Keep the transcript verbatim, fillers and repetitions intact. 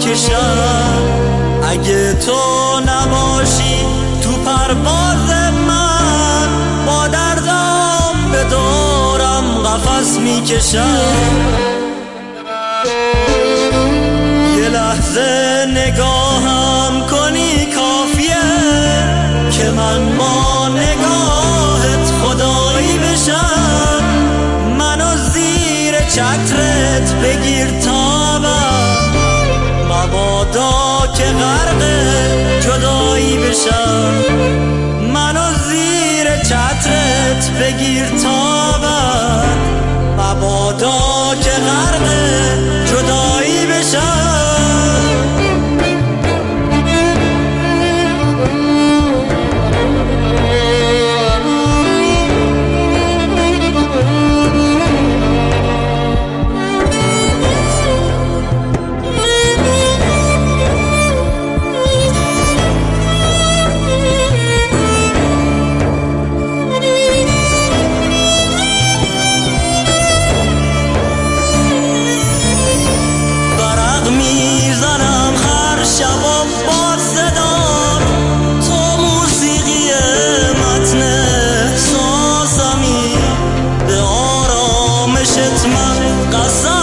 میکشم. اگه تو نباشی تو پرواز من، با دردم به دورم قفس میکشم. یه لحظه نگاهم کنی کافیه که من با نگاهت خدایی بشم. منو زیر چترت بگیر تابم، مبادا که غرق جدایی بشم. منو زیر چترت بگیر تابم، مبادا که غرق جدایی بشم. میزنم هر شب با صدا، تو موسیقی متن احساسمی، به آرامشت من قسم